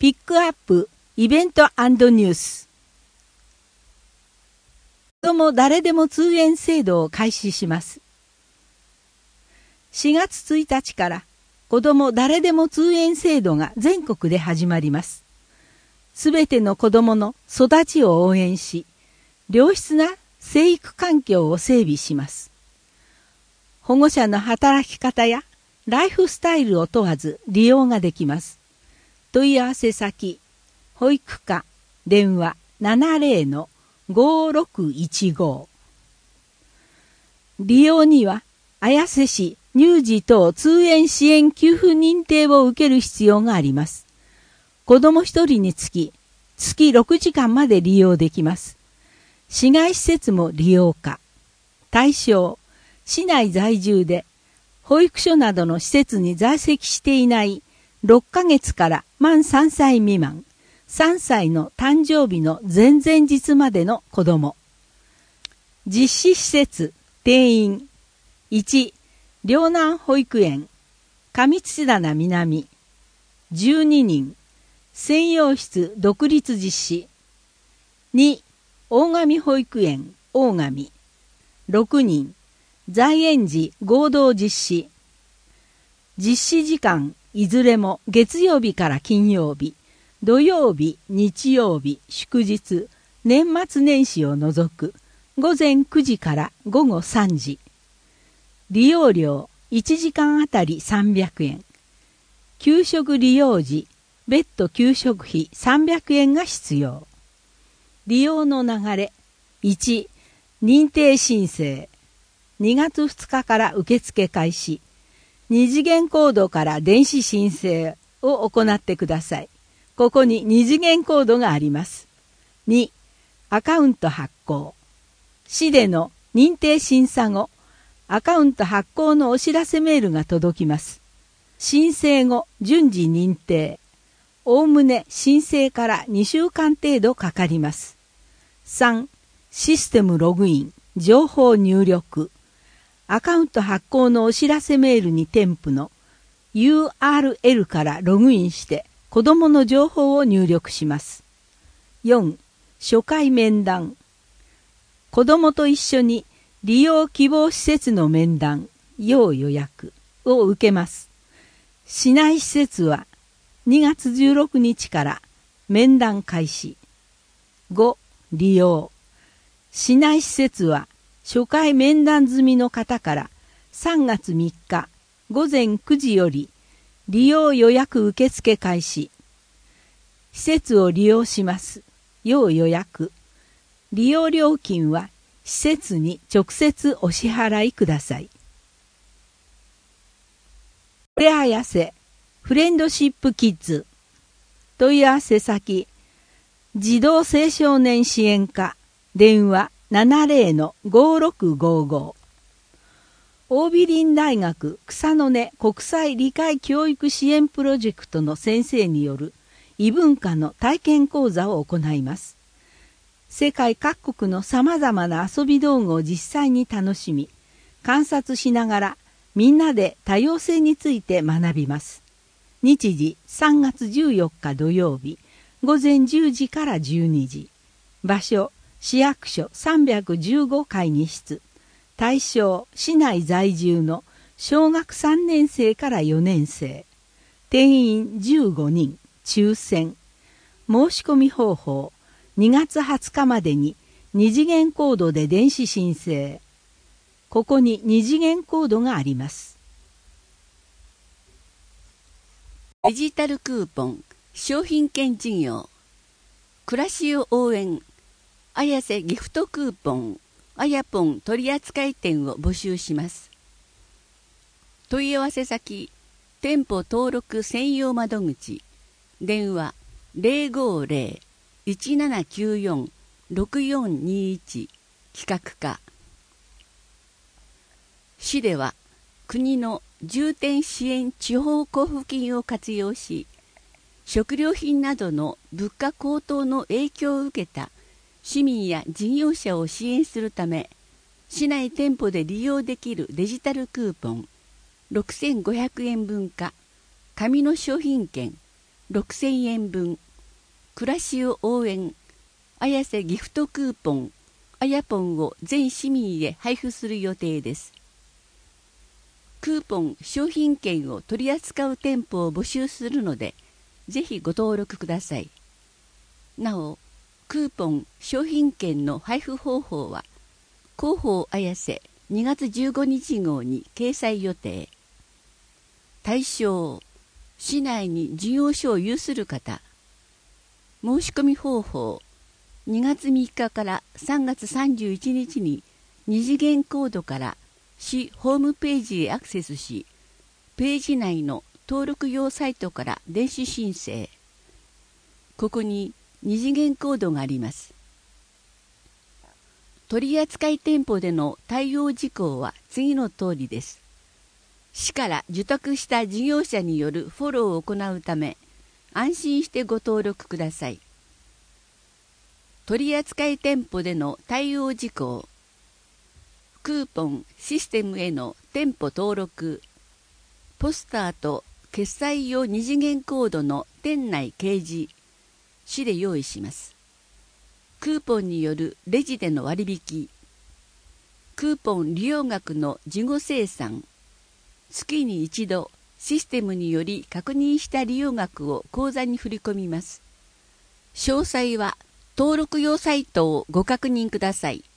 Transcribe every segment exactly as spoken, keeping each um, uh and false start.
ピックアップイベント&ニュース。子ども誰でも通園制度を開始します。しがつついたちから子ども誰でも通園制度が全国で始まります。すべての子どもの育ちを応援し、良質な生育環境を整備します。保護者の働き方やライフスタイルを問わず利用ができます。問い合わせ先、保育課、電話 ななぜろのごろくいちご。利用には、綾瀬市乳児等通園支援給付認定を受ける必要があります。子ども一人につき、月ろくじかんまで利用できます。市外施設も利用可。対象、市内在住で、保育所などの施設に在籍していないろっかげつから満さんさい未満、さんさいの誕生日の前々日までの子供。実施施設、定員。いち、両南保育園、上土棚南。じゅうににん、専用室独立実施。に、大神保育園、大神。ろくにん、在園児合同実施。実施時間、いずれも月曜日から金曜日、土曜日、日曜日、祝日、年末年始を除く、午前くじから午後さんじ。利用料、いちじかんあたりさんびゃくえん。給食利用時、別途給食費さんびゃくえんが必要。利用の流れ、いち、認定申請。にがつふつかから受付開始。二次元コードから電子申請を行ってください。ここに二次元コードがあります。に、アカウント発行。市での認定審査後、アカウント発行のお知らせメールが届きます。申請後、順次認定。おおむね申請からにしゅうかん程度かかります。さん、システムログイン、情報入力。アカウント発行のお知らせメールに添付の ユーアールエル からログインして子どもの情報を入力します。よん、初回面談。子どもと一緒に利用希望施設の面談、要予約を受けます。市内施設はにがつじゅうろくにちから面談開始。ご、利用。市内施設は初回面談済みの方からさんがつみっかごぜんくじより利用予約受付開始。施設を利用します。要予約。利用料金は施設に直接お支払いください。これあやせフレンドシップキッズ。問い合わせ先、児童青少年支援課、電話ななぜろのごろくごご。桜美林大学草の根国際理解教育支援プロジェクトの先生による異文化の体験講座を行います。世界各国のさまざまな遊び道具を実際に楽しみ、観察しながらみんなで多様性について学びます。日時さんがつじゅうよっか土曜日、午前じゅうじからじゅうにじ。場所、市役所さんびゃくじゅうご会議室。対象、市内在住の小学さんねんせいからよねんせい。定員じゅうごにん、抽選。申し込み方法、にがつはつかまでに二次元コードで電子申請。ここに二次元コードがあります。 デジタルクーポン、商品券事業。暮らしを応援。綾瀬ギフトクーポン、あやぽん取扱店を募集します。問い合わせ先、店舗登録専用窓口、電話 ゼロごゼロ いちななきゅうよん ろくよんにいち、企画課。市では国の重点支援地方交付金を活用し、食料品などの物価高騰の影響を受けた市民や事業者を支援するため、市内店舗で利用できるデジタルクーポンろくせんごひゃくえん分か、紙の商品券ろくせんえんぶん、暮らしを応援綾瀬ギフトクーポンあやぽんを全市民へ配布する予定です。クーポン商品券を取り扱う店舗を募集するので、ぜひご登録ください。なお、クーポン商品券の配布方法は広報綾瀬にがつじゅうごにち号に掲載予定。対象、市内に事業所を有する方。申し込み方法、にがつみっかからさんがつさんじゅういちにちにに次元コードから市ホームページへアクセスし、ページ内の登録用サイトから電子申請。ここにに次元コードがあります。取扱店舗での対応事項は次の通りです。市から受託した事業者によるフォローを行うため、安心してご登録ください。取扱店舗での対応事項、クーポンシステムへの店舗登録、ポスターと決済用二次元コードの店内掲示、市で用意します。クーポンによるレジでの割引、クーポン利用額の事後精算、月に一度システムにより確認した利用額を口座に振り込みます。詳細は登録用サイトをご確認ください。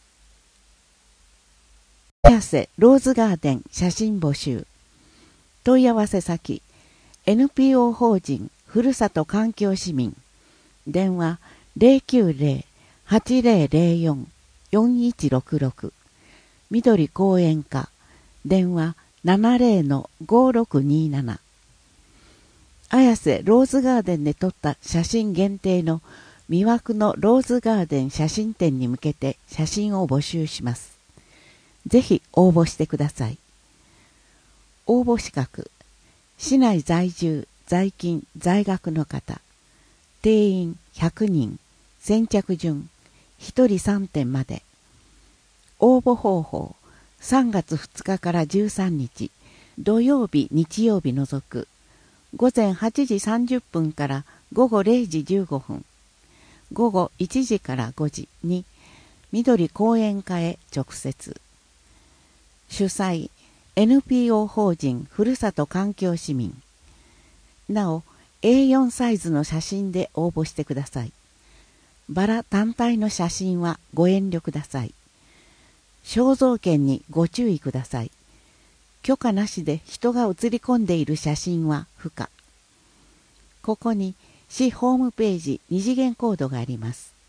綾瀬ローズガーデン写真募集。問い合わせ先 エヌピーオー 法人ふるさと環境市民、電話 ゼロきゅうゼロ はちゼロゼロよん よんいちろくろく、緑公園課、電話 ななゼロのごろくになな。綾瀬ローズガーデンで撮った写真限定の魅惑のローズガーデン写真展に向けて写真を募集します。ぜひ応募してください。応募資格、市内在住、在勤、在学の方、定員ひゃくにん、先着順、ひとりさんてんまで。応募方法、さんがつふつかからじゅうさんにち、土曜日、日曜日除く、ごぜんはちじさんじゅっぷんからごごれいじじゅうごふん、ごごいちじからごじに、緑公園課へ直接。主催、エヌピーオー 法人ふるさと環境市民。なお、エーよん サイズの写真で応募してください。バラ単体の写真はご遠慮ください。肖像権にご注意ください。許可なしで人が写り込んでいる写真は不可。ここに市ホームページ二次元コードがあります。